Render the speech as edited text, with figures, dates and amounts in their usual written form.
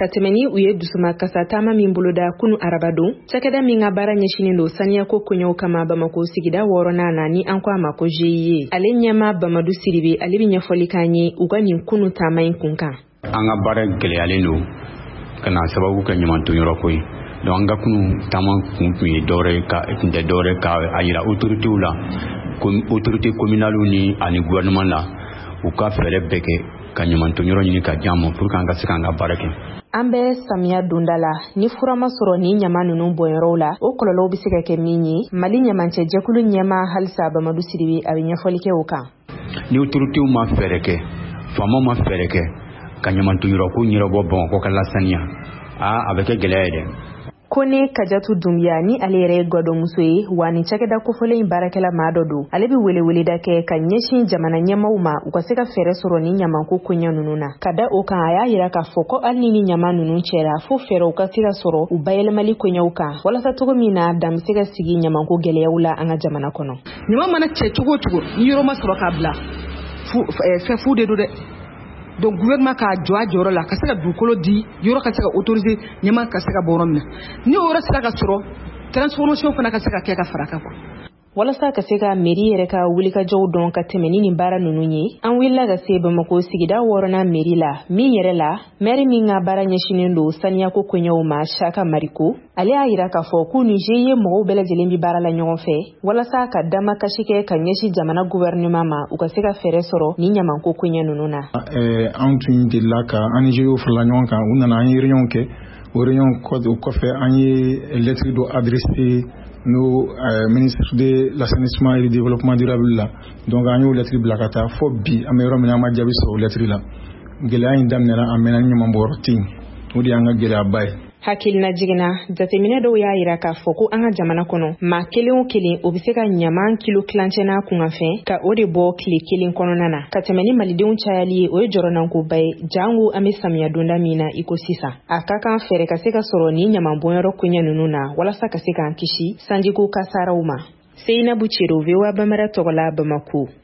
ka tɛmɛ ni u ye dusuma kasa taama min boloda kunu arabadon cakɛda min ka baara ɲɛsinin don saniya ko koɲɛw kama Bamako sigida 6nan na ni an ko a ma ko GIE. Ale ɲɛma Bamadu Siribe ale bɛ ɲɛfɔli k'an ye u ka nin kunu taama in kunkan. An ka baara gɛlɛyalen don kana sababu kɛ ɲamanton yɔrɔ ko ye. Donc an ka kunu taama kun ye dɔwɛrɛ ka tɛ dɔwɛrɛ ka a yira autorités la autorités communales ni ani gouvernement la u ka fɛɛrɛ bɛɛ kɛ ka ɲamanton yɔrɔ ɲini ka diyan ma pour que an ka se k'an ka baara kɛ. An bɛ samiya donda la ni fura ma sɔrɔ ni ɲama ninnu bɔnyɔrɔw la o kɔlɔlɔw bɛ se ka kɛ min ye Mali ɲamancɛ jɛkulu ɲɛma halisa Bamadu Siribe a bɛ ɲɛfɔli kɛ o kan. Ni autorités ma fɛɛrɛ kɛ faamaw ma fɛɛrɛ kɛ ka ɲamanton yɔrɔ ko ɲɛnabɔ Bamako ka lasaniya a bɛ kɛ gɛlɛya ye dɛ. Kone Kajatu Dumbiya ni ale yɛrɛ ye gɔdɔmuso ye wa ni cakɛda kofɔlen in baarakɛla maa dɔ don. Ale bɛ weleweleda kɛ ka ɲɛsin jamana ɲɛmaw ma u ka se ka fɛɛrɛ sɔrɔ ni ɲamanko koɲɛ ninnu na. Ka da o kan a y'a yira k'a fɔ ko hali ni ɲama ninnu cɛra fo fɛɛrɛw ka se ka sɔrɔ u bayɛlɛmali koɲɛw kan walasa cogo min na dan bɛ se ka sigi ɲamanko gɛlɛyaw la an ka jamana kɔnɔ. Ɲama mana cɛ cogo o cogo ni yɔrɔ ma sɔrɔ k'a bila fɛn fu de don dɛ. Donc gouvernement ka jɔ a jɔyɔrɔ la ka se ka dugukolo di yɔrɔ ka se ka autoriser ɲama ka se ka bɔ yɔrɔ min na ni yɔrɔ sera ka sɔrɔ transformation fana ka se ka kɛ ka fara kan quoi. Walasa ka se ka mairie yɛrɛ ka wulikajɔw dɔn ka tɛmɛ ni nin baara ninnu ye an wulila ka se Bamako sigida 6nan mairie la min yɛrɛ la maire min ka baara ɲɛsinin don saniyako koɲɛw ma Saka Mariko ale y'a yira k'a fɔ ko ni GIE mɔgɔw bɛɛ lajɛlen bi baara la ɲɔgɔn fɛ walasa ka dama kasi kɛ ka ɲɛsin jamana gouvernement ma u ka se ka fɛɛrɛ sɔrɔ ni ɲamanko koɲɛ ninnu na. An tun delila ka an ni GIE farala ɲɔgɔn kan u nana an ye réunion kɛ o réunion kɔfɛ an ye lettre dɔ adressé nos ministre de l'assainissement et du développement durable là. Donc an y'o lettre bila ka taa fo bi an bɛ yɔrɔ min na an ma jaabi sɔrɔ o lettre la gɛlɛya in daminɛna a mɛnna ɲaman bɔyɔrɔ ten o de y'an ka gɛlɛyaba ye. Hakilina jiginna jateminɛ dɔw y'a yira k'a fɔ ko an ka jamana kɔnɔ maa kelen o kelen o bɛ se ka ɲaman kilo kilancɛ n'a kunkanfɛn ka o de bɔ tile kelen kɔnɔna na ka tɛmɛ ni malidenw cayali ye o ye jɔrɔnankoba ye jango an bɛ samiya donda min na i ko sisan a ka kan fɛɛrɛ ka se ka sɔrɔ ni ɲaman bɔnyɔrɔ koɲɛ ninnu na walasa ka se k'an kisi sanjiko kasaraw ma. Seinabu Ciro, VOA Bambara Togola, Bamako.